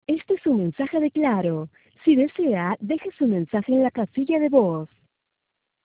Este es un mensaje de Claro. Si desea, deje su mensaje en la casilla de voz.